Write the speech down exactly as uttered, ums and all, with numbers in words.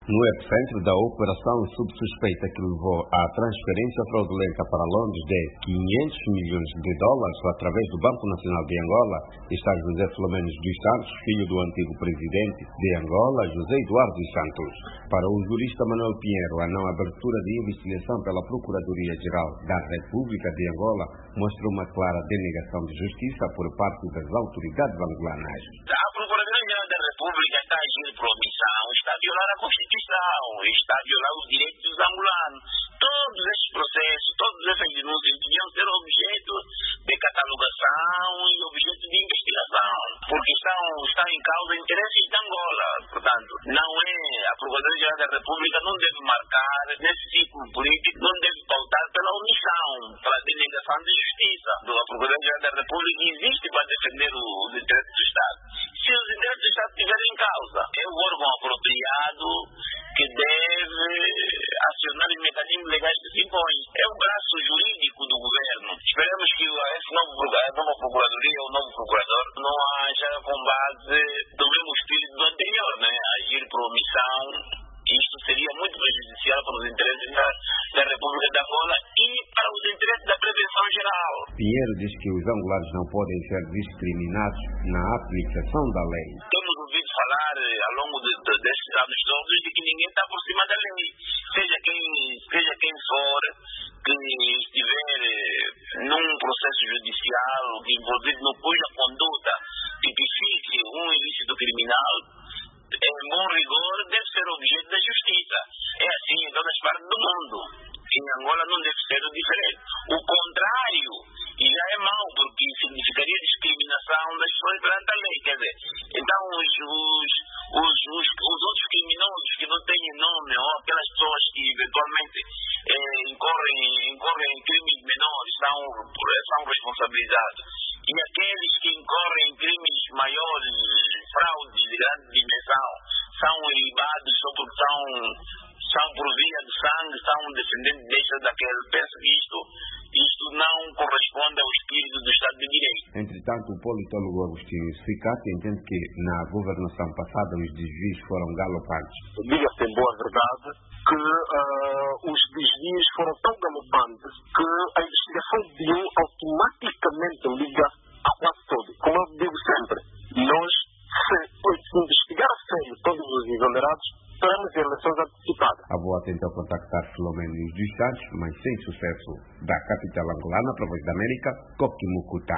No epicentro da operação sob suspeita que levou à transferência fraudulenta para Londres de quinhentos milhões de dólares através do Banco Nacional de Angola, está José Filomeno dos Santos, filho do antigo presidente de Angola, José Eduardo dos Santos. Para o jurista Manuel Pinheiro, a não abertura de investigação pela Procuradoria-Geral da República de Angola mostra uma clara denegação de justiça por parte das autoridades angolanas. A Procuradoria-Geral da República está agindo por omissão, está a violar a Constituição, está a violar os direitos dos angolanos. Todos estes processos, todas essas denúncias deviam ser objeto de catalogação e objeto de investigação, porque estão, estão em causa interesses de Angola. Portanto, não é a Procuradoria-Geral da República não deve marcar nesse ciclo político, não deve pautar pela omissão, pela denegação de justiça. A Procuradoria-Geral da República existe para defender os interesses do Estado. Se os interesses do Estado estiverem em causa, é o órgão apropriado que deve acionar os mecanismos legais que se impõem. É o braço jurídico do governo. Esperamos que esse novo, a nova Procuradoria, o novo procurador, não haja com base do mesmo espírito do anterior, né? Agir por omissão. Isto seria muito prejudicial para os interesses da, da República de Angola e para os interesses da prevenção geral. Pinheiro diz que os angolanos não podem ser discriminados na aplicação da lei. Temos ouvido falar ao longo de, de, destes anos todos de que ninguém está por cima da lei. Seja quem, seja quem for que estiver num processo judicial envolvido no cuja conduta tipifique um ilícito criminal, em bom rigor, deve ser objeto da justiça. É assim em todas as partes do mundo. Em Angola não deve ser diferente. O contrário, e já é mau, porque significaria discriminação das pessoas perante a lei. Quer dizer, então os, os, os, os, os outros criminosos que não têm nome, ou aquelas pessoas que eventualmente eh, incorrem, incorrem em crimes menores, são, são responsabilizados. E aqueles que incorrem em crimes maiores, fraudes de grande dimensão, são ilibados só porque são, são por via de sangue, são descendentes daquele. Penso que isto, isto não corresponde ao espírito do Estado de Direito. Entretanto, o politólogo Agostinho Sicati entende que na governação passada os desvios foram galopantes. Diga-se em boa verdade que uh, os desvios foram tão galopantes que a investigação de um automaticamente liga a quase todo. Como eu digo sempre, nós, se, se investigar a sério todos os exonerados, teremos eleições antecipadas. A boa tentou contactar Filomeno dos Santos, mas sem sucesso. Da capital angolana para a Voz da América, Coquimucuta.